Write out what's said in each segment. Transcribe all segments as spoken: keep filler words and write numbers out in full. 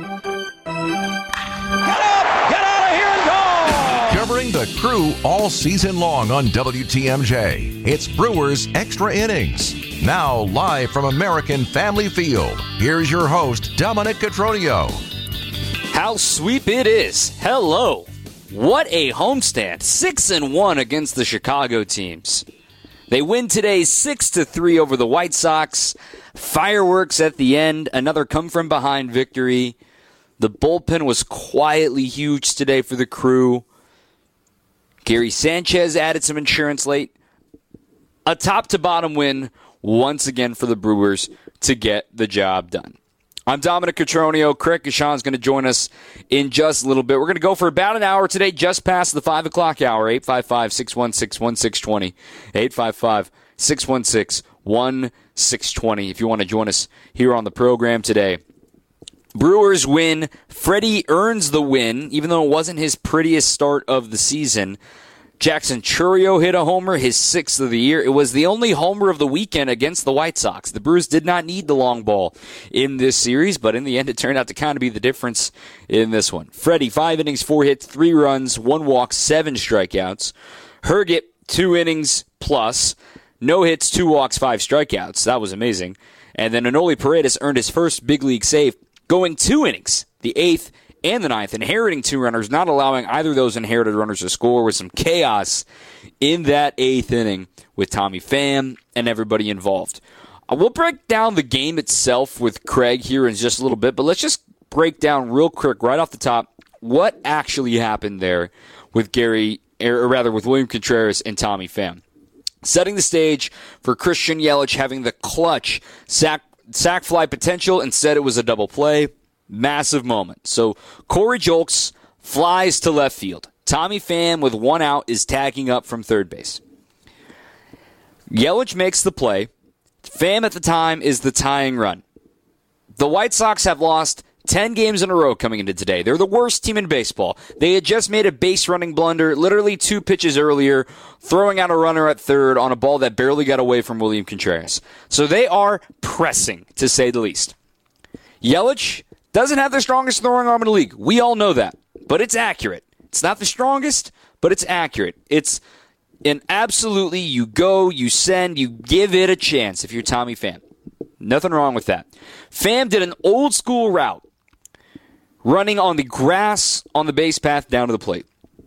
Covering the Crew all season long on W T M J, it's Brewers Extra Innings. Now live from American Family Field, here's your host, Dominic Cotroneo. How sweet it is. Hello. What a homestand. Six and one against the Chicago teams. They win today six to three over the White Sox. Fireworks at the end. Another come-from-behind victory. The bullpen was quietly huge today for the Crew. Gary Sanchez added some insurance late. A top-to-bottom win once again for the Brewers to get the job done. I'm Dominic Cotroneo. Craig Gashan is going to join us in just a little bit. We're going to go for about an hour today, just past the five o'clock hour. eight five five, six one six, one six two zero. eight five five, six one six, one six two zero if you want to join us here on the program today. Brewers win. Freddie earns the win, even though it wasn't his prettiest start of the season. Jackson Chourio hit a homer, his sixth of the year. It was the only homer of the weekend against the White Sox. The Brewers did not need the long ball in this series, but in the end it turned out to kind of be the difference in this one. Freddie, five innings, four hits, three runs, one walk, seven strikeouts. Herget, two innings plus, no hits, two walks, five strikeouts. That was amazing. And then Enoli Paredes earned his first big league save, going two innings, the eighth and the ninth, inheriting two runners, not allowing either of those inherited runners to score, with some chaos in that eighth inning with Tommy Pham and everybody involved. Uh, we'll break down the game itself with Craig here in just a little bit, but let's just break down real quick right off the top what actually happened there with Gary, or rather with William Contreras and Tommy Pham. Setting the stage for Christian Yelich having the clutch sack, sack fly potential. Instead, it was a double play. Massive moment. So Corey Julks flies to left field. Tommy Pham, with one out, is tagging up from third base. Yelich makes the play. Pham at the time is the tying run. The White Sox have lost ten games in a row coming into today. They're the worst team in baseball. They had just made a base running blunder literally two pitches earlier, throwing out a runner at third on a ball that barely got away from William Contreras. So they are pressing, to say the least. Yelich doesn't have the strongest throwing arm in the league. We all know that. But it's accurate. It's not the strongest, but it's accurate. It's an absolutely, you go, you send, you give it a chance if you're Tommy Pham. Nothing wrong with that. Pham did an old school route, running on the grass on the base path down to the plate.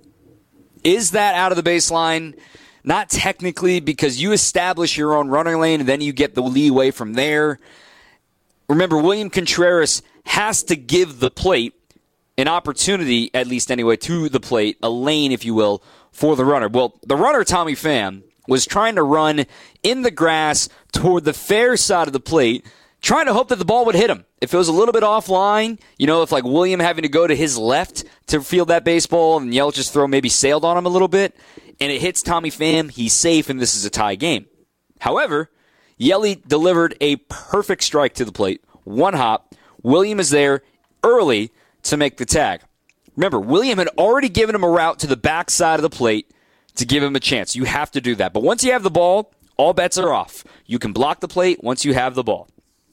Is that out of the baseline? Not technically, because you establish your own running lane and then you get the leeway from there. Remember, William Contreras has to give the plate an opportunity, at least anyway, to the plate, a lane, if you will, for the runner. Well, the runner, Tommy Pham, was trying to run in the grass toward the fair side of the plate, trying to hope that the ball would hit him. If it was a little bit offline, you know, if like William having to go to his left to field that baseball and Yelich's throw maybe sailed on him a little bit, and it hits Tommy Pham, he's safe, and this is a tie game. However, Yeli delivered a perfect strike to the plate, one hop. William is there early to make the tag. Remember, William had already given him a route to the back side of the plate to give him a chance. You have to do that. But once you have the ball, all bets are off. You can block the plate once you have the ball.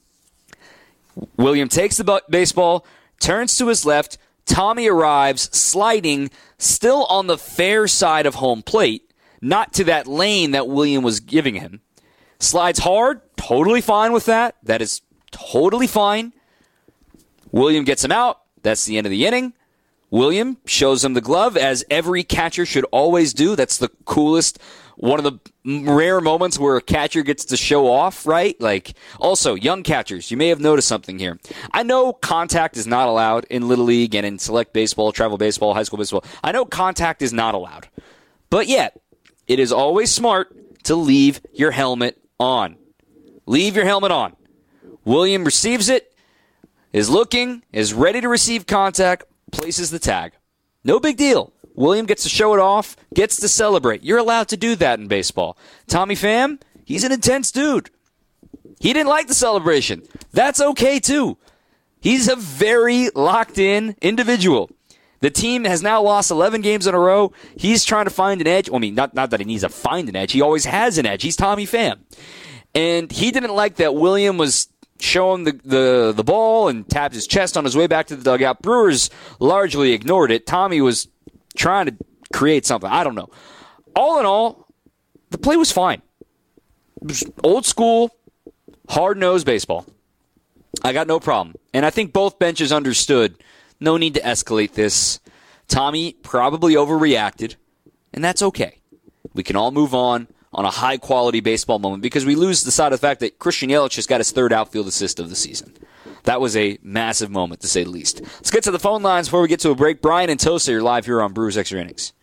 William takes the baseball, turns to his left. Tommy arrives, sliding, still on the fair side of home plate, not to that lane that William was giving him. Slides hard, totally fine with that. That is totally fine. William gets him out. That's the end of the inning. William shows him the glove, as every catcher should always do. That's the coolest, one of the rare moments where a catcher gets to show off, right? Like, also, young catchers, you may have noticed something here. I know contact is not allowed in Little League and in select baseball, travel baseball, high school baseball. I know contact is not allowed. But yet, it is always smart to leave your helmet on. Leave your helmet on. William receives it, is looking, is ready to receive contact, places the tag. No big deal. William gets to show it off, gets to celebrate. You're allowed to do that in baseball. Tommy Pham, he's an intense dude. He didn't like the celebration. That's okay, too. He's a very locked-in individual. The team has now lost eleven games in a row. He's trying to find an edge. Well, I mean, not, not that he needs to find an edge. He always has an edge. He's Tommy Pham. And he didn't like that William was show him the, the, the ball and tapped his chest on his way back to the dugout. Brewers largely ignored it. Tommy was trying to create something. I don't know. All in all, the play was fine. It was old school, hard-nosed baseball. I got no problem. And I think both benches understood no need to escalate this. Tommy probably overreacted, and that's okay. We can all move on on a high-quality baseball moment because we lose the side of the fact that Christian Yelich just got his third outfield assist of the season. That was a massive moment, to say the least. Let's get to the phone lines before we get to a break. Brian and Tosa, you're live here on Brewers Extra Innings.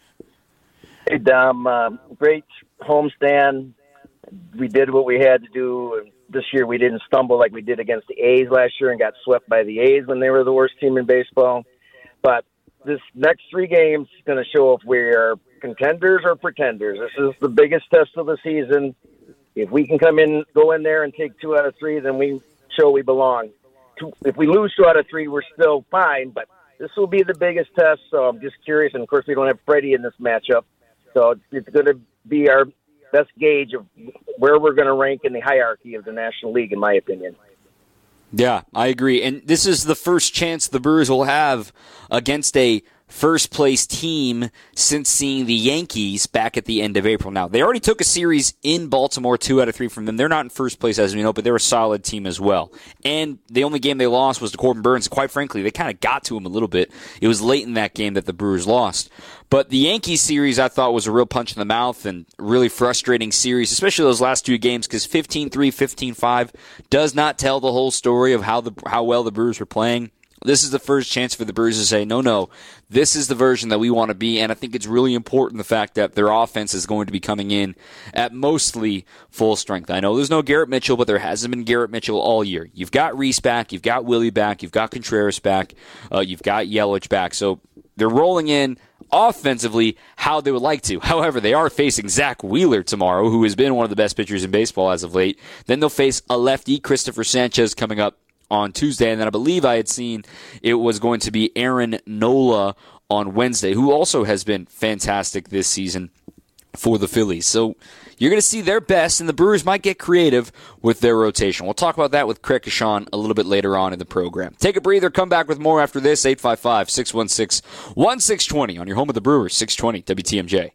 Hey, Dom. Uh, great homestand. We did what we had to do. This year we didn't stumble like we did against the A's last year and got swept by the A's when they were the worst team in baseball. But this next three games is going to show if we're contenders or pretenders. This is the biggest test of the season. If we can come in, go in there and take two out of three, then we show we belong. Two, if we lose two out of three, we're still fine, but this will be the biggest test, so I'm just curious. And, of course, we don't have Freddie in this matchup, so it's going to be our best gauge of where we're going to rank in the hierarchy of the National League, in my opinion. Yeah, I agree. And this is the first chance the Brewers will have against a first-place team since seeing the Yankees back at the end of April. Now, they already took a series in Baltimore, two out of three from them. They're not in first place, as we know, but they're a solid team as well. And the only game they lost was to Corbin Burns. Quite frankly, they kind of got to him a little bit. It was late in that game that the Brewers lost. But the Yankees series, I thought, was a real punch in the mouth and really frustrating series, especially those last two games, because fifteen three, fifteen five does not tell the whole story of how the how well the Brewers were playing. This is the first chance for the Brewers to say, no, no, this is the version that we want to be, and I think it's really important the fact that their offense is going to be coming in at mostly full strength. I know there's no Garrett Mitchell, but there hasn't been Garrett Mitchell all year. You've got Reese back, you've got Willie back, you've got Contreras back, uh, you've got Yelich back, so they're rolling in offensively how they would like to. However, they are facing Zach Wheeler tomorrow, who has been one of the best pitchers in baseball as of late. Then they'll face a lefty, Christopher Sanchez, coming up on Tuesday, and then I believe I had seen it was going to be Aaron Nola on Wednesday, who also has been fantastic this season for the Phillies. So you're going to see their best, and the Brewers might get creative with their rotation. We'll talk about that with Craig Kashan a little bit later on in the program. Take a breather, come back with more after this, eight five five, six one six, one six two zero on your home of the Brewers, six twenty W T M J.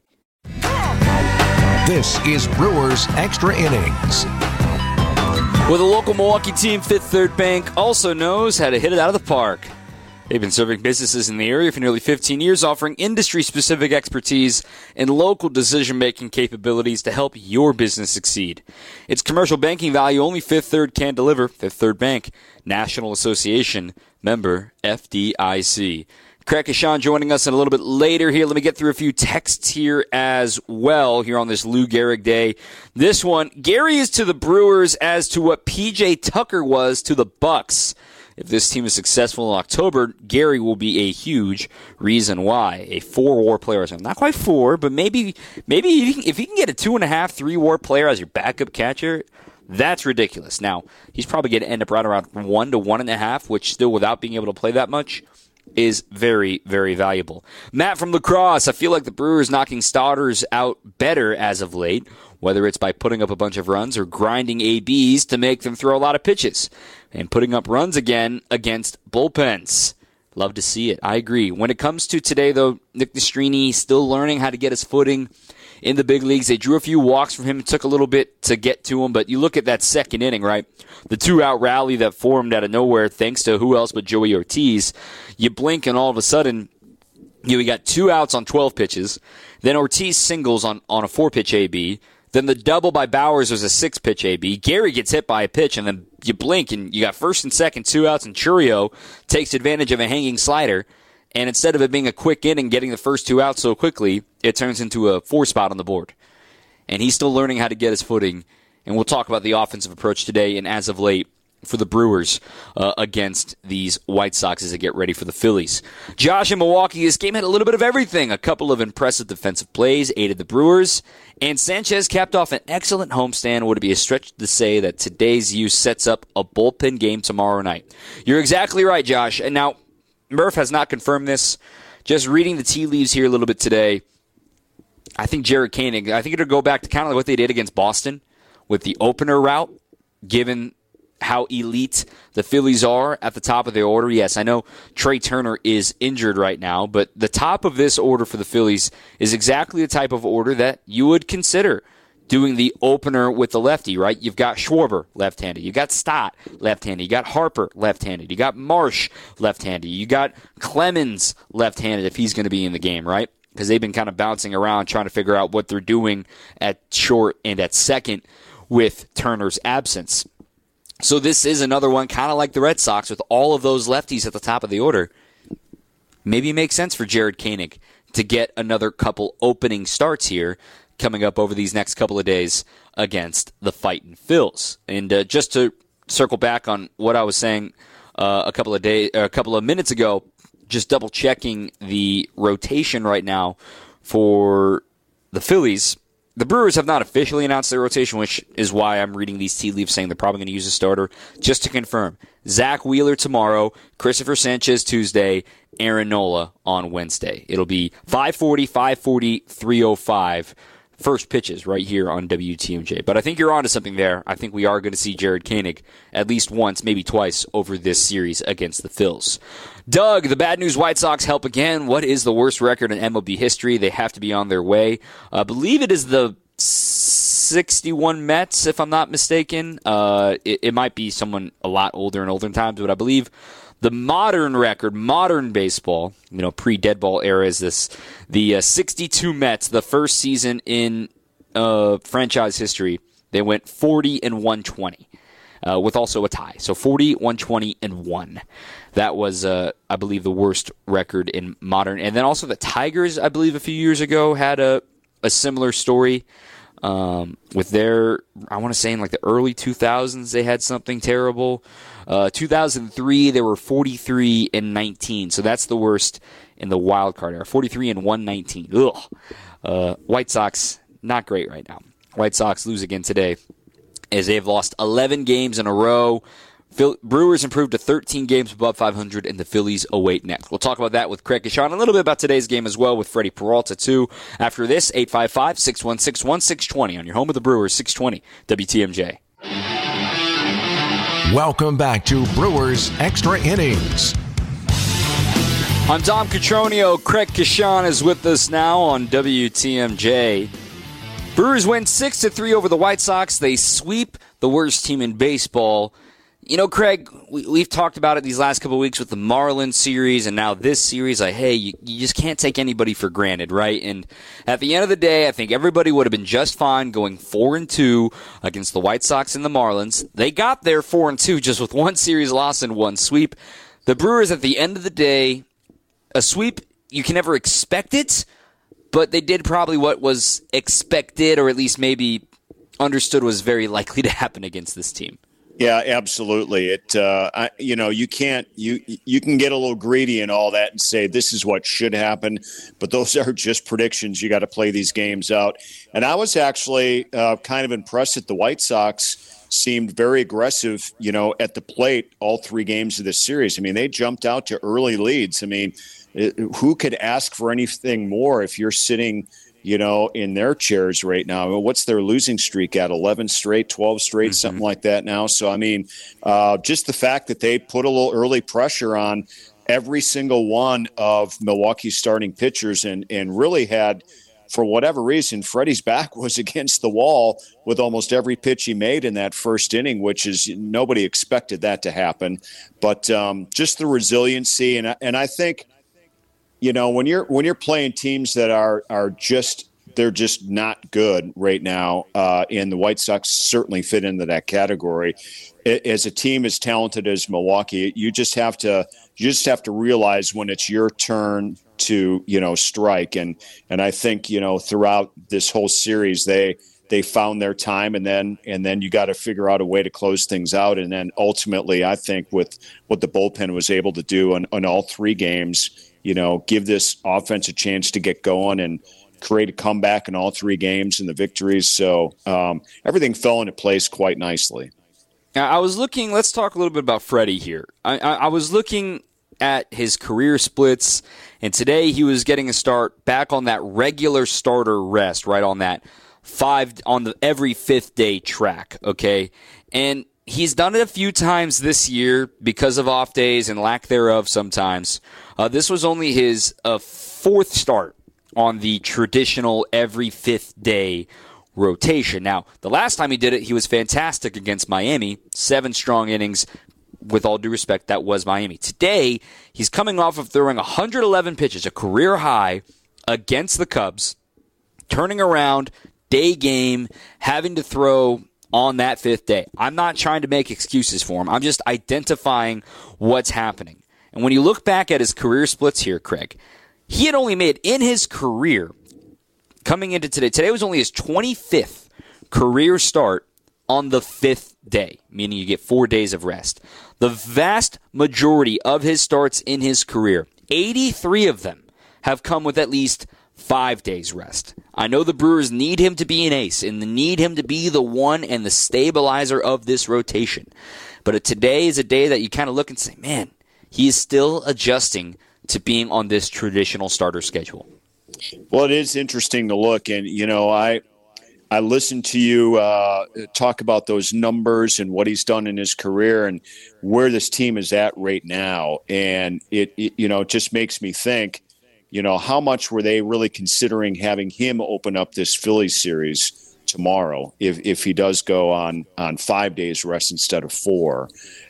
This is Brewers Extra Innings. Well, the local Milwaukee team, Fifth Third Bank, also knows how to hit it out of the park. They've been serving businesses in the area for nearly fifteen years, offering industry-specific expertise and local decision-making capabilities to help your business succeed. It's commercial banking value only Fifth Third can deliver. Fifth Third Bank, National Association, member F D I C. Craig Kashan joining us a little bit later here. Let me get through a few texts here as well here on this Lou Gehrig Day. This one, Gary is to the Brewers as to what P J Tucker was to the Bucks. If this team is successful in October, Gary will be a huge reason why. A four-war player, not quite four, but maybe maybe if you can, if you can get a two-and-a-half, three-war player as your backup catcher, that's ridiculous. Now, he's probably going to end up right around one to one-and-a-half, which still, without being able to play that much, is very, very valuable. Matt from La Crosse, I feel like the Brewers knocking starters out better as of late, whether it's by putting up a bunch of runs or grinding A Bs to make them throw a lot of pitches, and putting up runs again against bullpens. Love to see it. I agree. When it comes to today, though, Nick Nastrini still learning how to get his footing in the big leagues. They drew a few walks from him. It took a little bit to get to him, but you look at that second inning, right? The two-out rally that formed out of nowhere thanks to who else but Joey Ortiz. You blink and all of a sudden, you know, we got two outs on twelve pitches. Then Ortiz singles on, on a four-pitch A B. Then the double by Bowers was a six-pitch A B. Gary gets hit by a pitch, and then you blink, and you got first and second, two outs, and Churio takes advantage of a hanging slider. And instead of it being a quick inning, getting the first two out so quickly, it turns into a four spot on the board. And he's still learning how to get his footing. And we'll talk about the offensive approach today and as of late for the Brewers uh, against these White Sox as they get ready for the Phillies. Josh in Milwaukee, this game had a little bit of everything. A couple of impressive defensive plays aided the Brewers. And Sanchez capped off an excellent homestand. Would it be a stretch to say that today's use sets up a bullpen game tomorrow night? You're exactly right, Josh. And now, Murph has not confirmed this. Just reading the tea leaves here a little bit today, I think Jared Koenig, I think it'll go back to kind of like what they did against Boston with the opener route, given how elite the Phillies are at the top of the order. Yes, I know Trey Turner is injured right now, but the top of this order for the Phillies is exactly the type of order that you would consider doing the opener with the lefty, right? You've got Schwarber, left-handed. You got Stott, left-handed. You got Harper, left-handed. You got Marsh, left-handed. You got Clemens, left-handed, if he's going to be in the game, right? Because they've been kind of bouncing around trying to figure out what they're doing at short and at second with Turner's absence. So this is another one, kind of like the Red Sox, with all of those lefties at the top of the order. Maybe it makes sense for Jared Koenig to get another couple opening starts here coming up over these next couple of days against the Fightin' Phils. And uh, just to circle back on what I was saying uh, a couple of days, a couple of minutes ago, just double checking the rotation right now for the Phillies. The Brewers have not officially announced their rotation, which is why I'm reading these tea leaves saying they're probably going to use a starter. Just to confirm, Zach Wheeler tomorrow, Christopher Sanchez Tuesday, Aaron Nola on Wednesday. It'll be five forty, five forty, three oh five. First pitches right here on W T M J. But I think you're onto something there. I think we are going to see Jared Koenig at least once, maybe twice, over this series against the Phils. Doug, the Bad News White Sox help again. What is the worst record in M L B history? They have to be on their way. I believe it is the sixty-one Mets, if I'm not mistaken. Uh, it, it might be someone a lot older in older times, but I believe the modern record, modern baseball, you know, pre-dead ball era, is this the uh, sixty-two Mets, the first season in uh, franchise history. They went forty and one twenty, uh, with also a tie. So forty, one twenty, and one. That was, uh, I believe, the worst record in modern. And then also the Tigers, I believe, a few years ago had a, a similar story. Um, with their, I want to say in like the early two thousands, they had something terrible. Uh, two thousand three, they were forty-three and nineteen. So that's the worst in the wild card era. forty-three and one nineteen. Ugh. Uh, White Sox, not great right now. White Sox lose again today as they've lost eleven games in a row. Phil- Brewers improved to thirteen games above five hundred, and the Phillies await next. We'll talk about that with Craig Kashan. A little bit about today's game as well with Freddie Peralta, too. After this, eight five five, six one six, one six two zero on your home of the Brewers, six twenty W T M J. Welcome back to Brewers Extra Innings. I'm Dom Catronio. Craig Kashan is with us now on W T M J. Brewers win six to three over the White Sox. They sweep the worst team in baseball. You know, Craig, we, we've talked about it these last couple of weeks with the Marlins series and now this series. Like, hey, you, you just can't take anybody for granted, right? And at the end of the day, I think everybody would have been just fine going four and two against the White Sox and the Marlins. They got there four and two just with one series loss and one sweep. The Brewers, at the end of the day, a sweep, you can never expect it, but they did probably what was expected, or at least maybe understood was very likely to happen against this team. Yeah, absolutely. It, uh, I, you know, you can't, you, you can get a little greedy and all that and say this is what should happen, but those are just predictions. You got to play these games out. And I was actually uh, kind of impressed that the White Sox seemed very aggressive, you know, at the plate all three games of this series. I mean, they jumped out to early leads. I mean, it, who could ask for anything more if you're sitting, you know, in their chairs right now? I mean, what's their losing streak at? eleven straight, twelve straight, mm-hmm. something like that now. So, I mean, uh, just the fact that they put a little early pressure on every single one of Milwaukee's starting pitchers and, and really had, for whatever reason, Freddie's back was against the wall with almost every pitch he made in that first inning, which is nobody expected that to happen. But um, just the resiliency. And, and I think, you know, when you're when you're playing teams that are are just they're just not good right now, uh, and the White Sox certainly fit into that category. As a team as talented as Milwaukee, you just have to you just have to realize when it's your turn to, you know, strike. And and I think, you know, throughout this whole series, they they found their time, and then and then you got to figure out a way to close things out. And then ultimately, I think with what the bullpen was able to do on, on all three games, you know, give this offense a chance to get going and create a comeback in all three games and the victories. So um, everything fell into place quite nicely. Now, I was looking, let's talk a little bit about Freddie here. I, I, I was looking at his career splits, and today he was getting a start back on that regular starter rest, right on that five, on the every fifth day track, okay? And he's done it a few times this year because of off days and lack thereof sometimes. Uh, this was only his uh, fourth start on the traditional every fifth day rotation. Now, the last time he did it, he was fantastic against Miami. Seven strong innings. With all due respect, that was Miami. Today, he's coming off of throwing one hundred eleven pitches, a career high, against the Cubs, turning around, day game, having to throw on that fifth day. I'm not trying to make excuses for him. I'm just identifying what's happening. And when you look back at his career splits here, Craig, he had only made in his career, coming into today, today was only his twenty-fifth career start on the fifth day, meaning you get four days of rest. The vast majority of his starts in his career, eighty-three of them, have come with at least five days rest. I know the Brewers need him to be an ace and need him to be the one and the stabilizer of this rotation. But today is a day that you kind of look and say, man, he is still adjusting to being on this traditional starter schedule. Well, it is interesting to look, and, you know, I I listened to you uh, talk about those numbers and what he's done in his career and where this team is at right now. And it, it, you know, it just makes me think, you know, how much were they really considering having him open up this Phillies series tomorrow if, if he does go on, on five days rest instead of four?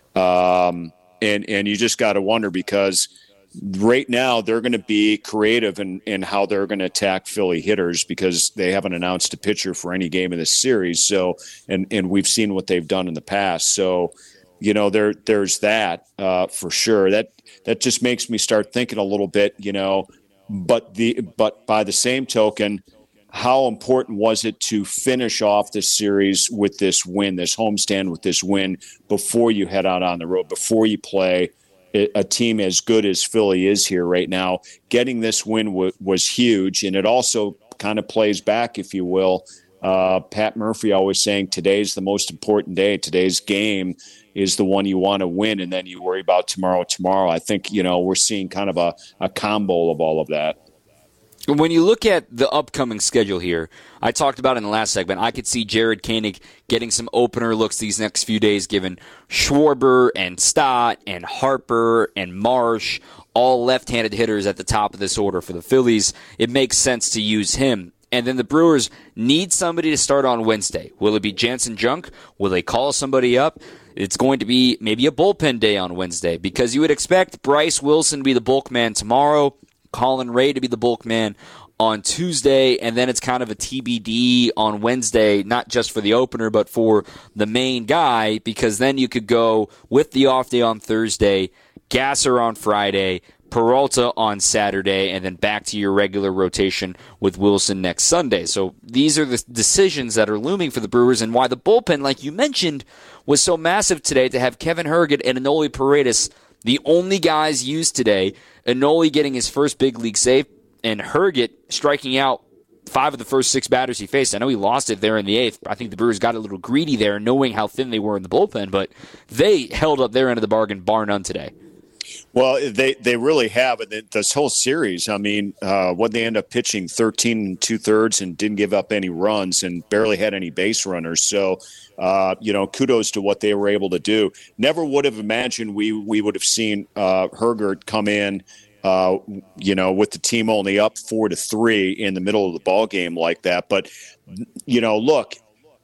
Um, and, and you just got to wonder because right now they're going to be creative in, in how they're going to attack Philly hitters because they haven't announced a pitcher for any game of this series. So, and, and we've seen what they've done in the past. So, you know, there, there's that uh, for sure. That, that just makes me start thinking a little bit, you know, but the, but by the same token, how important was it to finish off this series with this win, this homestand with this win before you head out on the road, before you play a team as good as Philly is here right now? Getting this win w- was huge, and it also kind of plays back, if you will. Uh, Pat Murphy always saying today's the most important day. Today's game is the one you want to win, and then you worry about tomorrow tomorrow. I think, you know, we're seeing kind of a, a combo of all of that. When you look at the upcoming schedule here, I talked about in the last segment, I could see Jared Koenig getting some opener looks these next few days, given Schwarber and Stott and Harper and Marsh, all left-handed hitters at the top of this order for the Phillies. It makes sense to use him. And then the Brewers need somebody to start on Wednesday. Will it be Jansen Junk? Will they call somebody up? It's going to be maybe a bullpen day on Wednesday because you would expect Bryce Wilson to be the bulk man tomorrow, Colin Ray to be the bulk man on Tuesday, and then it's kind of a T B D on Wednesday, not just for the opener, but for the main guy, because then you could go with the off day on Thursday, Gasser on Friday, Peralta on Saturday, and then back to your regular rotation with Wilson next Sunday. So these are the decisions that are looming for the Brewers, and why the bullpen, like you mentioned, was so massive today to have Kevin Herget and Enoli Paredes, the only guys used today. Enoli getting his first big league save, and Herget striking out five of the first six batters he faced. I know he lost it there in the eighth. I think the Brewers got a little greedy there, knowing how thin they were in the bullpen, but they held up their end of the bargain, bar none today. Well, they, they really have. And this whole series, I mean, uh, what they end up pitching thirteen and two thirds and didn't give up any runs and barely had any base runners. So, uh, you know, kudos to what they were able to do. Never would have imagined we, we would have seen uh, Herget come in, uh, you know, with the team only up four to three in the middle of the ball game like that. But, you know, look,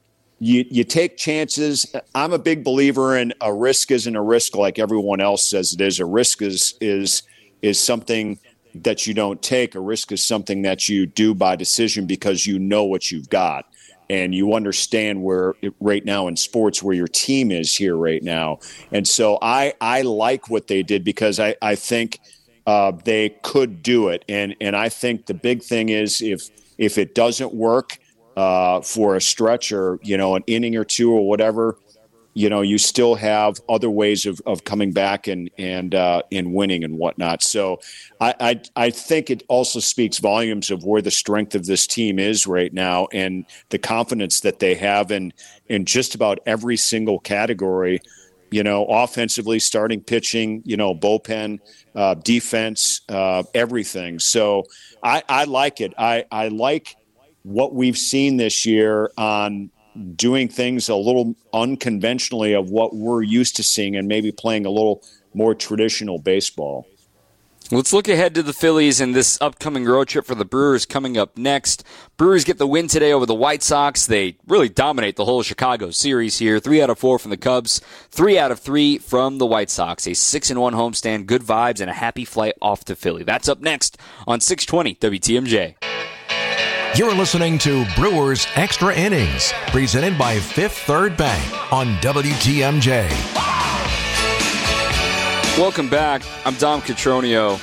You you take chances. I'm a big believer in a risk isn't a risk like everyone else says it is. A risk is is is something that you don't take. A risk is something that you do by decision because you know what you've got and you understand where it, right now in sports where your team is here right now. And so I I like what they did because I I think uh, they could do it. And and I think the big thing is if if it doesn't work uh, for a stretch or, you know, an inning or two or whatever, you know, you still have other ways of, of coming back and, and, uh, and winning and whatnot. So I, I, I think it also speaks volumes of where the strength of this team is right now and the confidence that they have in, in just about every single category, you know, offensively, starting pitching, you know, bullpen, uh, defense, uh, everything. So I, I like it. I, I like what we've seen this year on, doing things a little unconventionally of what we're used to seeing and maybe playing a little more traditional baseball. Let's look ahead to the Phillies and this upcoming road trip for the Brewers coming up next. Brewers get the win today over the White Sox. They really dominate the whole Chicago series here. Three out of four from the Cubs, three out of three from the White Sox. A six and one homestand, good vibes, and a happy flight off to Philly. That's up next on six twenty W T M J. You're listening to Brewers Extra Innings, presented by Fifth Third Bank on W T M J. Welcome back. I'm Dom Catronio.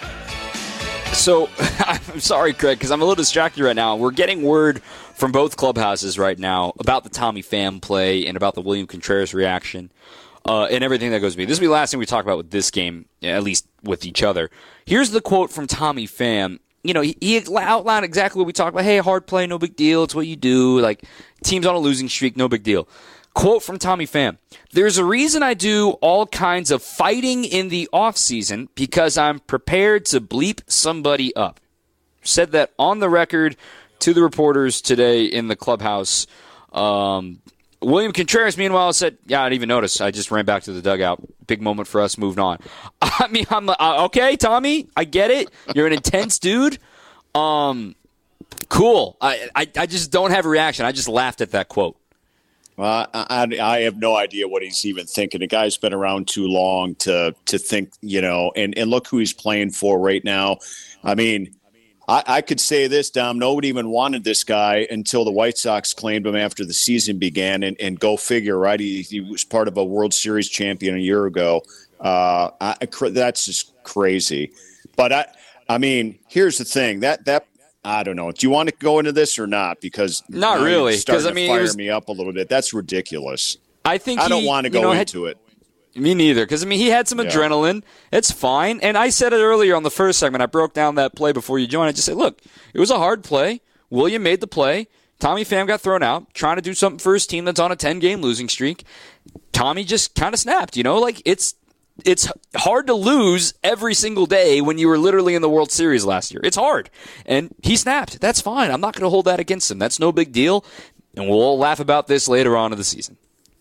So, I'm sorry, Craig, because I'm a little distracted right now. We're getting word from both clubhouses right now about the Tommy Pham play and about the William Contreras reaction uh, and everything that goes with me. This will be the last thing we talk about with this game, at least with each other. Here's the quote from Tommy Pham. You know, he, he outlined exactly what we talked about. Hey, hard play, no big deal. It's what you do. Like, team's on a losing streak, no big deal. Quote from Tommy Pham. There's a reason I do all kinds of fighting in the offseason because I'm prepared to bleep somebody up. Said that on the record to the reporters today in the clubhouse. Um, William Contreras, meanwhile, said, yeah, I didn't even notice. I just ran back to the dugout. Big moment for us, moved on. I mean, I'm like, uh, okay, Tommy, I get it. You're an intense dude. Um, cool. I, I, I just don't have a reaction. I just laughed at that quote. Well, I, I have no idea what he's even thinking. The guy's been around too long to to think, you know, and, and look who he's playing for right now. I mean, I, I could say this, Dom, nobody even wanted this guy until the White Sox claimed him after the season began, and, and go figure, right? He, he was part of a World Series champion a year ago. Uh, I, that's just crazy. But, I, I mean, here's the thing. That that I don't know. Do you want to go into this or not? Because not really. Because I mean, fire was, me up a little bit. That's ridiculous. I think I he, don't want to go you know, into had, it. Me neither. Because I mean, he had some yeah. adrenaline. It's fine. And I said it earlier on the first segment. I broke down that play before you joined. I just said, look, it was a hard play. William made the play. Tommy Pham got thrown out, trying to do something for his team that's on a ten-game losing streak. Tommy just kind of snapped. You know, like it's. It's hard to lose every single day when you were literally in the World Series last year. It's hard. And he snapped. That's fine. I'm not going to hold that against him. That's no big deal. And we'll all laugh about this later on in the season.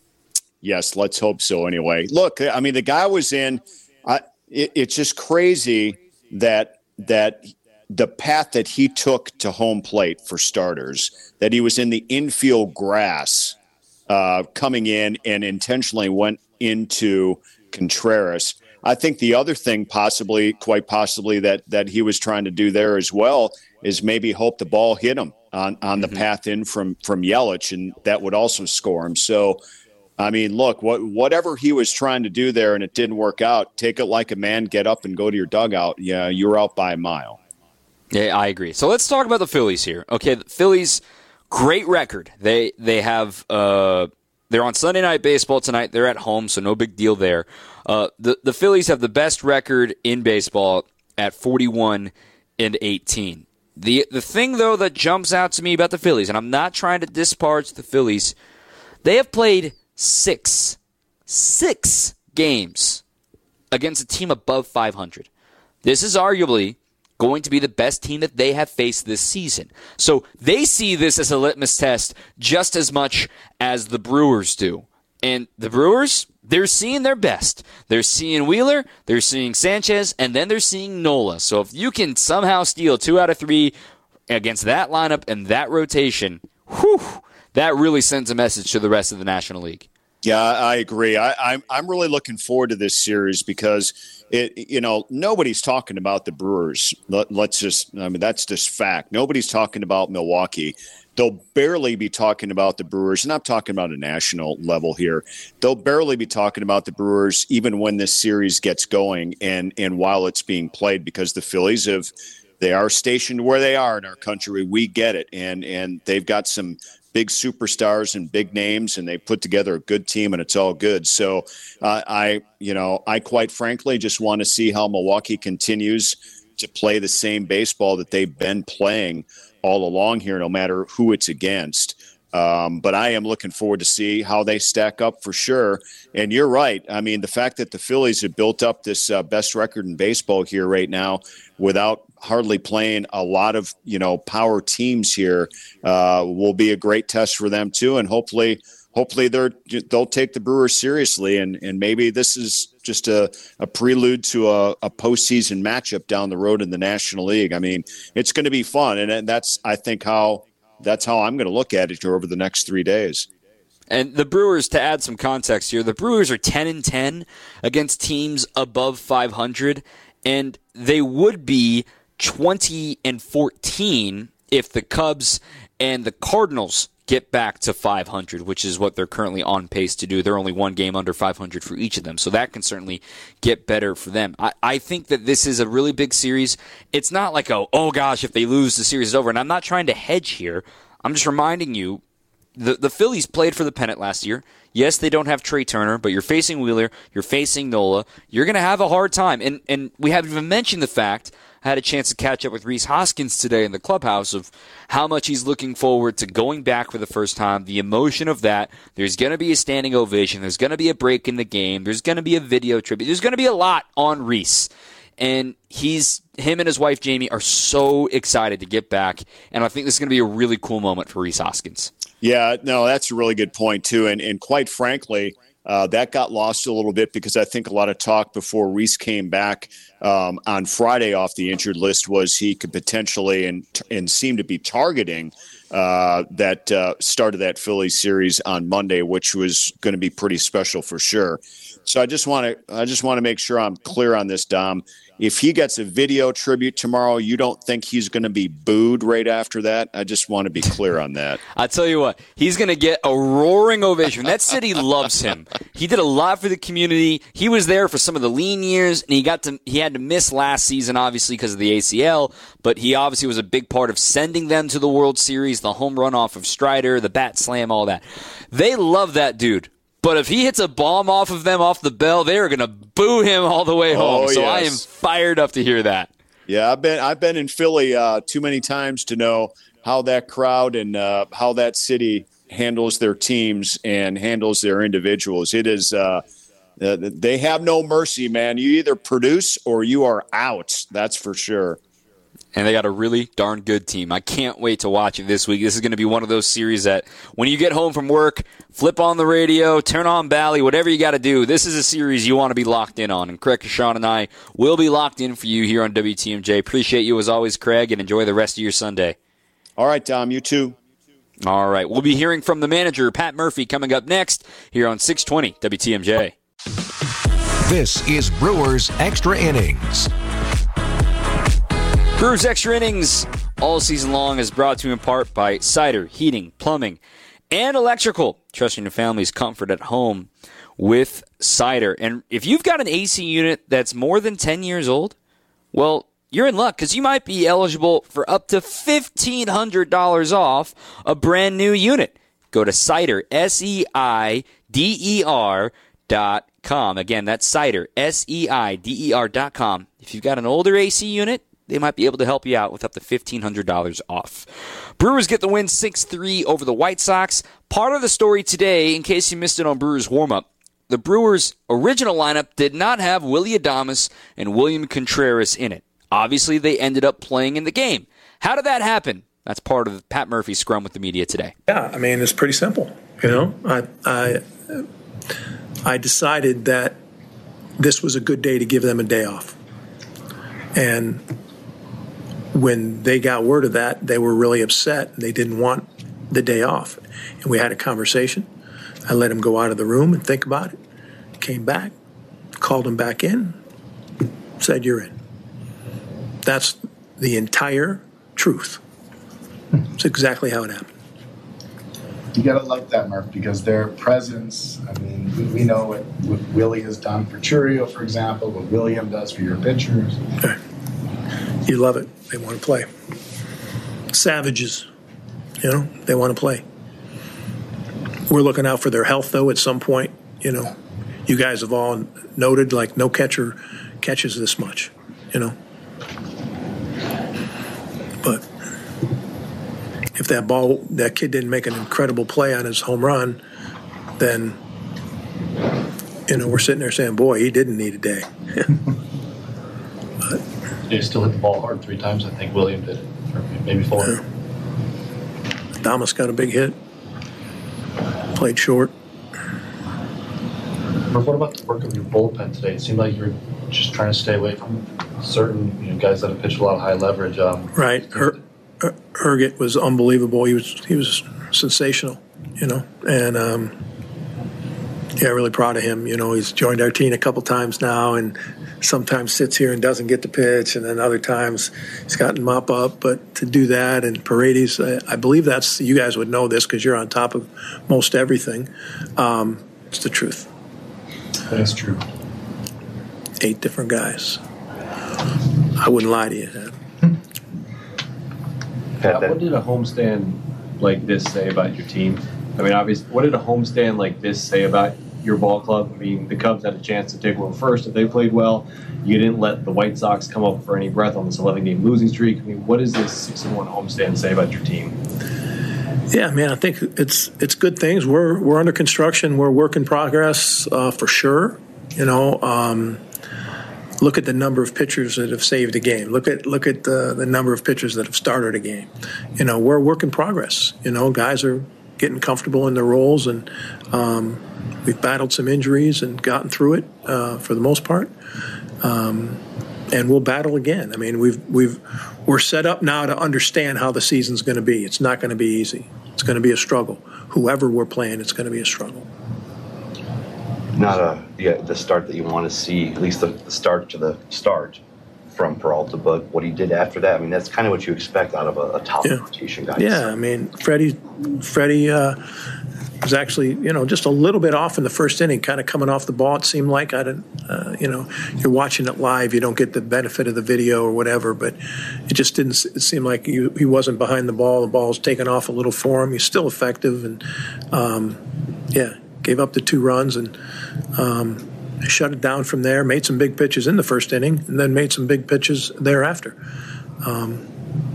Yes, let's hope so anyway. Look, I mean, the guy was in uh, – it, it's just crazy that that the path that he took to home plate, for starters, that he was in the infield grass uh, coming in and intentionally went into – Contreras. I think the other thing possibly, quite possibly, that that he was trying to do there as well is maybe hope the ball hit him on, on the mm-hmm. path in from, from Yelich, and that would also score him. So, I mean, look, what whatever he was trying to do there and it didn't work out, take it like a man, get up and go to your dugout. Yeah, you're out by a mile. Yeah, I agree. So let's talk about the Phillies here. Okay, the Phillies, great record. They they have uh, they're on Sunday Night Baseball tonight. They're at home, so no big deal there. Uh, the the Phillies have the best record in baseball at forty-one and eighteen. The the thing though that jumps out to me about the Phillies, and I'm not trying to disparage the Phillies, they have played six six games against a team above five hundred. This is arguably going to be the best team that they have faced this season. So they see this as a litmus test just as much as the Brewers do. And the Brewers, they're seeing their best. They're seeing Wheeler, they're seeing Sanchez, and then they're seeing Nola. So if you can somehow steal two out of three against that lineup and that rotation, whew, that really sends a message to the rest of the National League. Yeah, I agree. I, I'm I'm really looking forward to this series because it you know nobody's talking about the Brewers. Let, let's just I mean that's just fact. Nobody's talking about Milwaukee. They'll barely be talking about the Brewers, and I'm talking about a national level here. They'll barely be talking about the Brewers even when this series gets going and and while it's being played, because the Phillies have they are stationed where they are in our country. We get it, and and they've got some big superstars and big names, and they put together a good team, and it's all good. So uh, I, you know, I quite frankly just want to see how Milwaukee continues to play the same baseball that they've been playing all along here, no matter who it's against. Um, but I am looking forward to see how they stack up for sure. And you're right. I mean, the fact that the Phillies have built up this uh, best record in baseball here right now without hardly playing a lot of, you know, power teams here uh, will be a great test for them too. And hopefully, hopefully they're, they'll take the Brewers seriously. And, and maybe this is just a, a prelude to a, a postseason matchup down the road in the National League. I mean, it's going to be fun. And, and that's, I think, how, That's how I'm going to look at it over the next three days. And the Brewers, to add some context here, the Brewers are ten and ten against teams above five hundred, and they would be twenty and fourteen if the Cubs and the Cardinals get back to five hundred, which is what they're currently on pace to do. They're only one game under five hundred for each of them, so that can certainly get better for them. I, I think that this is a really big series. It's not like, a, oh gosh, if they lose, the series is over. And I'm not trying to hedge here. I'm just reminding you, the, the Phillies played for the pennant last year. Yes, they don't have Trey Turner, but you're facing Wheeler, you're facing Nola. You're going to have a hard time. And, and we haven't even mentioned the fact, I had a chance to catch up with Rhys Hoskins today in the clubhouse, of how much he's looking forward to going back for the first time, the emotion of that. There's going to be a standing ovation. There's going to be a break in the game. There's going to be a video tribute. There's going to be a lot on Rhys. And he's him and his wife, Jamie, are so excited to get back. And I think this is going to be a really cool moment for Rhys Hoskins. Yeah, no, that's a really good point, too. And, and quite frankly, Uh, that got lost a little bit because I think a lot of talk before Rhys came back um, on Friday off the injured list was he could potentially and and seem to be targeting uh, that uh, start of that Phillies series on Monday, which was going to be pretty special for sure. So I just want to I just want to make sure I'm clear on this, Dom. If he gets a video tribute tomorrow, you don't think he's going to be booed right after that? I just want to be clear on that. I'll tell you what, he's going to get a roaring ovation. That city loves him. He did a lot for the community. He was there for some of the lean years, and he got to he had to miss last season, obviously, because of the A C L, but he obviously was a big part of sending them to the World Series, the home run off of Strider, the bat slam, all that. They love that dude. But if he hits a bomb off of them off the bell, they are going to boo him all the way home. Oh, so yes. I am fired up to hear that. Yeah, I've been I've been in Philly uh, too many times to know how that crowd and uh, how that city handles their teams and handles their individuals. It is uh, uh, they have no mercy, man. You either produce or you are out. That's for sure. And they got a really darn good team. I can't wait to watch it this week. This is going to be one of those series that when you get home from work, flip on the radio, turn on Bally, whatever you got to do. This is a series you want to be locked in on. And Craig Kashan and I will be locked in for you here on W T M J. Appreciate you as always, Craig, and enjoy the rest of your Sunday. All right, Tom, you too. All right. We'll be hearing from the manager, Pat Murphy, coming up next here on six twenty W T M J. This is Brewers Extra Innings. Brewers Extra Innings all season long is brought to you in part by Cider, Heating, Plumbing, and Electrical. Trusting your family's comfort at home with Cider. And if you've got an A C unit that's more than ten years old, well, you're in luck because you might be eligible for up to fifteen hundred dollars off a brand new unit. Go to Cider, S E I D E R dot com. Again, that's Cider, S E I D E R dot com. If you've got an older A C unit, they might be able to help you out with up to fifteen hundred dollars off. Brewers get the win six three over the White Sox. Part of the story today, in case you missed it on Brewers warm-up, the Brewers' original lineup did not have Willy Adames and William Contreras in it. Obviously, they ended up playing in the game. How did that happen? That's part of Pat Murphy's scrum with the media today. Yeah, I mean, it's pretty simple. You know, I I I decided that this was a good day to give them a day off. And when they got word of that, they were really upset. They didn't want the day off. And we had a conversation. I let them go out of the room and think about it. Came back, called them back in, said, you're in. That's the entire truth. It's exactly how it happened. You got to love that, Murph, because their presence, I mean, we, we know what, what Willie has done for Churio, for example, what William does for your pitchers. Okay. You love it. They want to play. Savages, you know, they want to play. We're looking out for their health, though, at some point. You know, you guys have all noted, like, no catcher catches this much, you know. But if that ball, that kid didn't make an incredible play on his home run, then, you know, we're sitting there saying, boy, he didn't need a day. But, he still hit the ball hard three times. I think William did, or maybe four. Yeah. Damas got a big hit. Played short. What about the work of your bullpen today? It seemed like you were just trying to stay away from certain you know, guys that have pitched a lot of high leverage. Um, right. Her, Her, Herget was unbelievable. He was he was sensational, you know. And, um, yeah, really proud of him. You know, he's joined our team a couple times now and sometimes sits here and doesn't get the pitch, and then other times he's gotten mop up. But to do that, and Paredes, I, I believe that's, you guys would know this because you're on top of most everything. Um, it's the truth. That's true. Eight different guys. I wouldn't lie to you. Pat, what did a homestand like this say about your team? I mean, obviously, what did a homestand like this say about your ball club? I mean, the Cubs had a chance to take over first if they played well. You didn't let the White Sox come up for any breath on this eleven-game losing streak. I mean, what does this six and one homestand say about your team? Yeah, man, I think it's it's good things. We're we're under construction. We're work in progress uh, for sure. You know, um, look at the number of pitchers that have saved a game. Look at look at the, the number of pitchers that have started a game. You know, we're a work in progress. You know, guys are getting comfortable in their roles, and um, we've battled some injuries and gotten through it uh, for the most part. Um, and we'll battle again. I mean, we've we've we're set up now to understand how the season's going to be. It's not going to be easy. It's going to be a struggle. Whoever we're playing, it's going to be a struggle. Not a the, the start that you want to see, at least the, the start to the start from Peralta, but what he did after that, I mean, that's kind of what you expect out of a, a top yeah. rotation guy. Yeah, I mean, Freddie, Freddie uh, was actually, you know, just a little bit off in the first inning, kind of coming off the ball, it seemed like. I didn't, uh, you know, you're watching it live, you don't get the benefit of the video or whatever, but it just didn't it seem like he, he wasn't behind the ball. The ball was taken off a little for him. He's still effective, and, um, yeah, gave up the two runs and um, shut it down from there, made some big pitches in the first inning, and then made some big pitches thereafter. Um,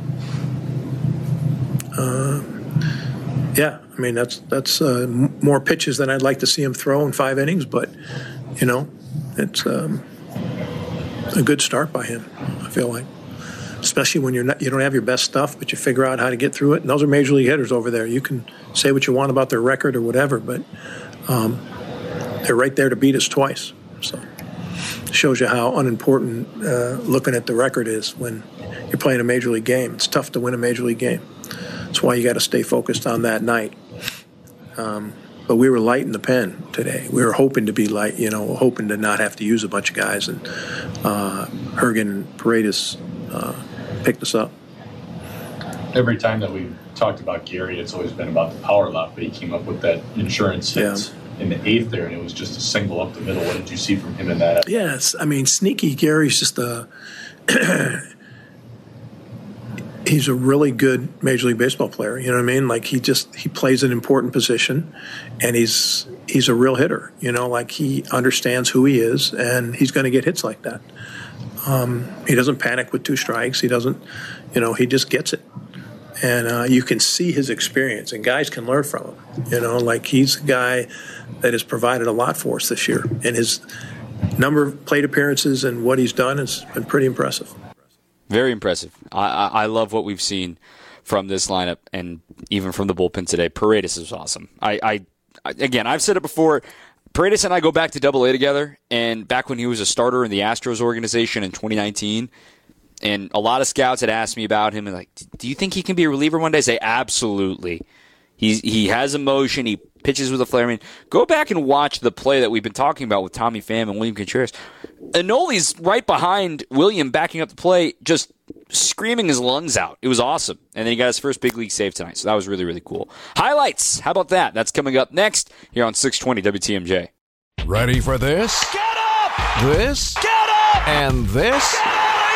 uh, yeah, I mean, that's that's uh, m- more pitches than I'd like to see him throw in five innings, but, you know, it's um, a good start by him, I feel like. Especially when you're not, you don't have your best stuff, but you figure out how to get through it. And those are major league hitters over there. You can say what you want about their record or whatever, but um, they're right there to beat us twice. So it shows you how unimportant uh, looking at the record is when you're playing a major league game. It's tough to win a major league game. That's why you got to stay focused on that night. Um, but we were light in the pen today. We were hoping to be light, you know, hoping to not have to use a bunch of guys. And uh, Hergen and Paredes uh, picked us up. Every time that we've talked about Gary, it's always been about the power lot, but he came up with that insurance hit yeah. in the eighth there, and it was just a single up the middle. What did you see from him in that? Yes, I mean, sneaky Gary's just a he's a really good Major League Baseball player. You know what I mean? Like he just he plays an important position, and he's he's a real hitter. You know, like he understands who he is, and he's going to get hits like that. Um, he doesn't panic with two strikes. He doesn't, you know, he just gets it. And uh, you can see his experience, and guys can learn from him. You know, like he's a guy that has provided a lot for us this year. And his number of plate appearances and what he's done has been pretty impressive. Very impressive. I, I, I love what we've seen from this lineup and even from the bullpen today. Paredes is awesome. I, I, I again, I've said it before. Paredes and I go back to Double A together, and back when he was a starter in the Astros organization in twenty nineteen, and a lot of scouts had asked me about him, and like, do you think he can be a reliever one day? I say, absolutely. He's, he has emotion. He pitches with a flair. I mean, go back and watch the play that we've been talking about with Tommy Pham and William Contreras. Enoli's right behind William backing up the play, just screaming his lungs out. It was awesome. And then he got his first big league save tonight, so that was really, really cool. Highlights. How about that? That's coming up next here on six twenty W T M J. Ready for this? Get up! This? Get up! And this? Get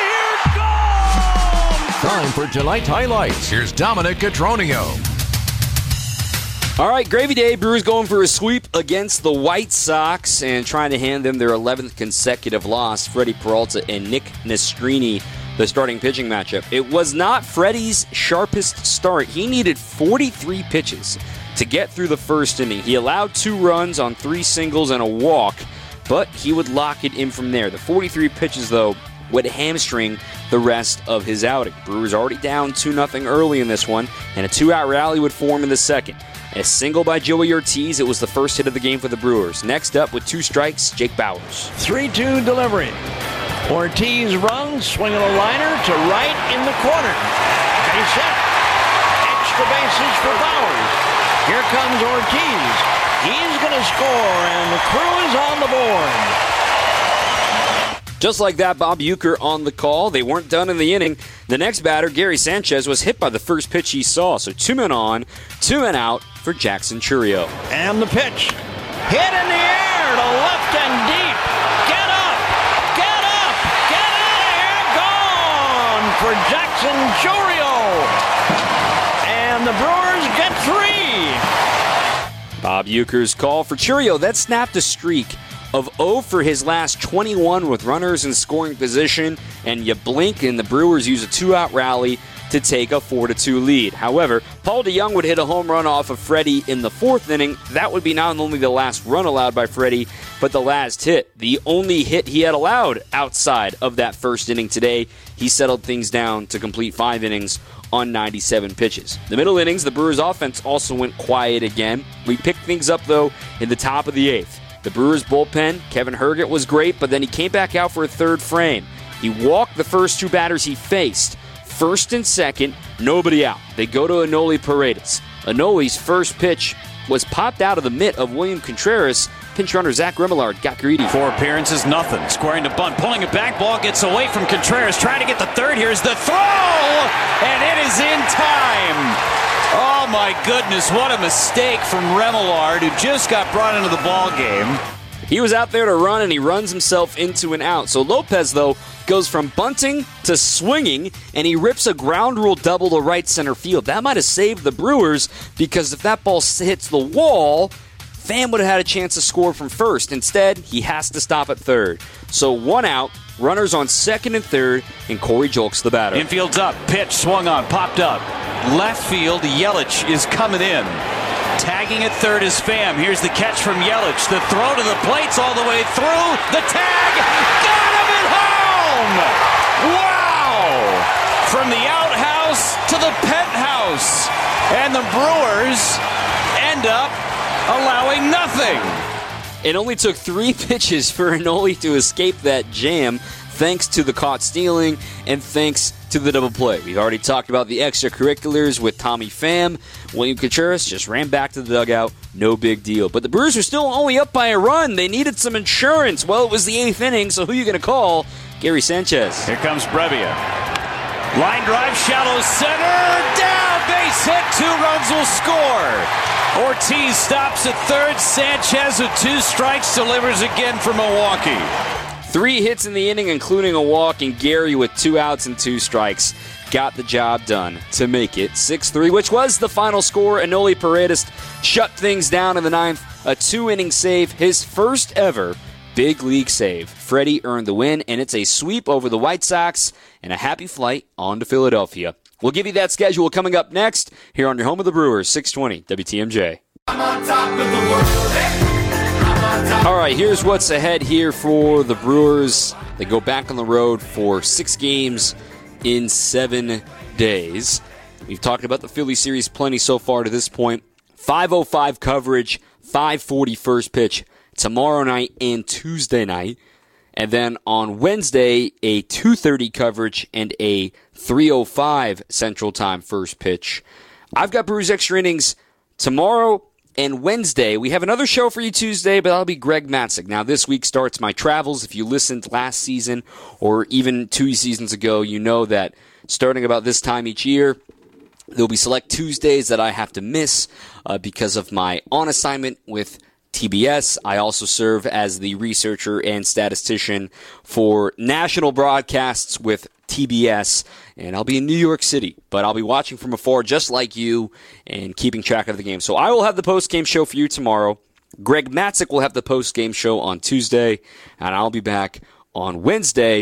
out of here! Go! Time for tonight's highlights. Here's Dominic Cotroneo. All right, Gravy Day. Brewers going for a sweep against the White Sox and trying to hand them their eleventh consecutive loss. Freddie Peralta and Nick Nastrini, the starting pitching matchup. It was not Freddie's sharpest start. He needed forty-three pitches to get through the first inning. He allowed two runs on three singles and a walk, but he would lock it in from there. The forty-three pitches, though, would hamstring the rest of his outing. Brewers already down two nothing early in this one, and a two-out rally would form in the second. A single by Joey Ortiz. It was the first hit of the game for the Brewers. Next up with two strikes, Jake Bauers. three two delivery. Ortiz runs, swinging a liner to right in the corner. Base hit. Extra bases for Bauers. Here comes Ortiz. He's going to score, and the Crew is on the board. Just like that, Bob Uecker on the call. They weren't done in the inning. The next batter, Gary Sanchez, was hit by the first pitch he saw. So two men on, two men out for Jackson Chourio. And the pitch. Hit in the air to left and deep. Get up! Get up! Get out of here! Gone for Jackson Chourio. And the Brewers get three. Bob Uecker's call for Chourio. That snapped a streak of oh for his last twenty-one with runners in scoring position, and you blink and the Brewers use a two-out rally to take a four to two lead. However, Paul DeJong would hit a home run off of Freddie in the fourth inning. That would be not only the last run allowed by Freddie, but the last hit. The only hit he had allowed outside of that first inning today. He settled things down to complete five innings on ninety-seven pitches. The middle innings, the Brewers' offense also went quiet again. We picked things up, though, in the top of the eighth. The Brewers' bullpen, Kevin Herget was great, but then he came back out for a third frame. He walked the first two batters he faced. First and second, nobody out. They go to Enoli Paredes. Enoli's first pitch was popped out of the mitt of William Contreras. Pinch runner Zach Remillard got greedy. Four appearances, nothing. Squaring the bunt, pulling it back. Ball gets away from Contreras, trying to get the third. Here's the throw, and it is in time. Oh, my goodness, what a mistake from Remillard, who just got brought into the ball game. He was out there to run, and he runs himself into an out. So Lopez, though, goes from bunting to swinging, and he rips a ground rule double to right center field. That might have saved the Brewers, because if that ball hits the wall, Pham would have had a chance to score from first. Instead, he has to stop at third. So one out, runners on second and third, and Corey Julks the batter. Infield's up, pitch, swung on, popped up. Left field, Yelich is coming in. Tagging at third is Pham. Here's the catch from Yelich. The throw to the plates all the way through. The tag, got him at home! Wow! From the outhouse to the penthouse. And the Brewers end up allowing nothing. It only took three pitches for Enoli to escape that jam, thanks to the caught stealing and thanks to the double play. We've already talked about the extracurriculars with Tommy Pham. William Contreras just ran back to the dugout. No big deal. But the Brewers are still only up by a run. They needed some insurance. Well, it was the eighth inning, so who are you going to call? Gary Sanchez. Here comes Brevia. Line drive, shallow center, down, base hit, two runs will score. Ortiz stops at third. Sanchez with two strikes delivers again for Milwaukee. Three hits in the inning, including a walk, and Gary with two outs and two strikes got the job done to make it six three, which was the final score. Enoli Paredes shut things down in the ninth. A two-inning save, his first ever big league save. Freddie earned the win, and it's a sweep over the White Sox and a happy flight on to Philadelphia. We'll give you that schedule coming up next here on your home of the Brewers, six twenty W T M J. I'm on top of the world. Hey. All right, here's what's ahead here for the Brewers. They go back on the road for six games in seven days. We've talked about the Philly series plenty so far to this point. five oh five coverage, five forty first pitch tomorrow night and Tuesday night. And then on Wednesday, a two thirty coverage and a three oh five Central Time first pitch. I've got Brewers Extra Innings tomorrow and Wednesday. We have another show for you Tuesday, but that'll be Greg Matzek. Now, this week starts my travels. If you listened last season or even two seasons ago, you know that starting about this time each year, there'll be select Tuesdays that I have to miss uh, because of my on assignment with T B S. I also serve as the researcher and statistician for national broadcasts with T B S, and I'll be in New York City, but I'll be watching from afar just like you and keeping track of the game. So I will have the post-game show for you tomorrow. Greg Matzek will have the post-game show on Tuesday, and I'll be back on Wednesday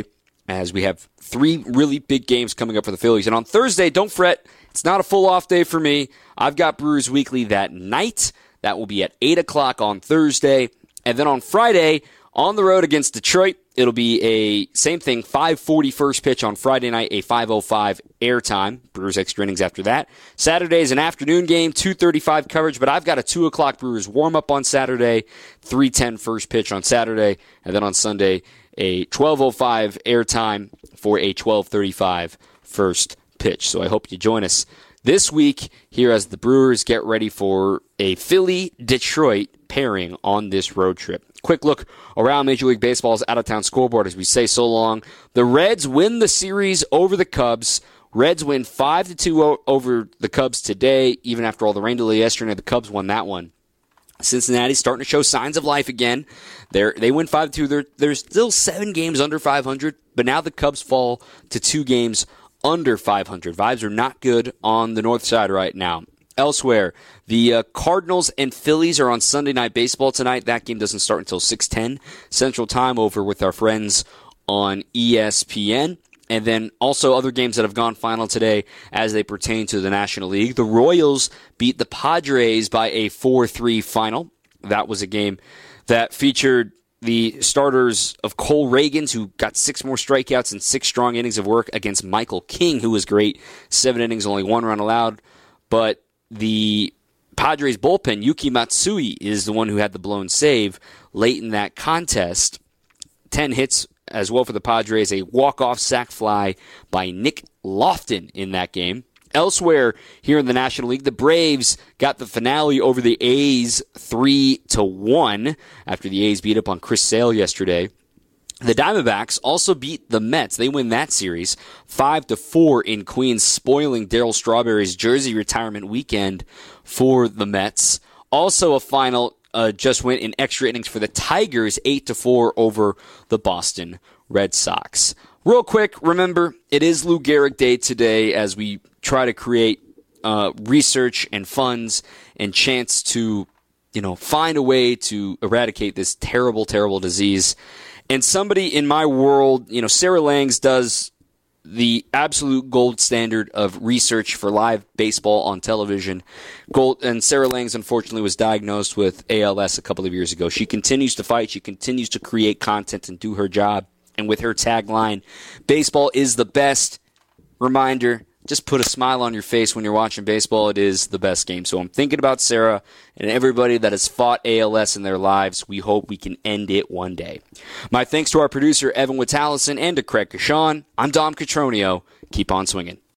as we have three really big games coming up for the Phillies. And on Thursday, don't fret, it's not a full off day for me. I've got Brewers Weekly that night. That will be at eight o'clock on Thursday. And then on Friday, on the road against Detroit, it'll be a same thing, five forty first pitch on Friday night, a five oh five airtime. Brewers extra innings after that. Saturday is an afternoon game, two thirty-five coverage, but I've got a two o'clock Brewers warm-up on Saturday, three ten first pitch on Saturday, and then on Sunday, a twelve oh five airtime for a twelve thirty-five first pitch. So I hope you join us this week here as the Brewers get ready for a Philly-Detroit pairing on this road trip. Quick look around Major League Baseball's out-of-town scoreboard as we say so long. The Reds win the series over the Cubs. Reds win five to two o- over the Cubs today. Even after all the rain delay yesterday, the Cubs won that one. Cincinnati's starting to show signs of life again. They're, they win five to two. They're, they're still seven games under five hundred, but now the Cubs fall to two games under five hundred. Vibes are not good on the north side right now. Elsewhere, the uh, Cardinals and Phillies are on Sunday Night Baseball tonight. That game doesn't start until six ten Central Time over with our friends on E S P N. And then also other games that have gone final today as they pertain to the National League. The Royals beat the Padres by a four three final. That was a game that featured the starters of Cole Reagans, who got six more strikeouts and six strong innings of work against Michael King, who was great. Seven innings, only one run allowed. But the Padres bullpen, Yuki Matsui, is the one who had the blown save late in that contest. Ten hits as well for the Padres, a walk-off sac fly by Nick Lofton in that game. Elsewhere here in the National League, the Braves got the finale over the A's three to one after the A's beat up on Chris Sale yesterday. The Diamondbacks also beat the Mets. They win that series five to four in Queens, spoiling Darryl Strawberry's jersey retirement weekend for the Mets. Also a final uh, just went in extra innings for the Tigers, eight to four over the Boston Red Sox. Real quick, remember, it is Lou Gehrig Day today as we try to create uh, research and funds and chance to, you know, find a way to eradicate this terrible, terrible disease. And somebody in my world, you know, Sarah Langs does the absolute gold standard of research for live baseball on television. Gold, and Sarah Langs, unfortunately, was diagnosed with A L S a couple of years ago. She continues to fight. She continues to create content and do her job. And with her tagline, baseball is the best. Reminder, just put a smile on your face when you're watching baseball. It is the best game. So I'm thinking about Sarah and everybody that has fought A L S in their lives. We hope we can end it one day. My thanks to our producer, Evan Witalison, and to Craig Kashan. I'm Dom Catronio. Keep on swinging.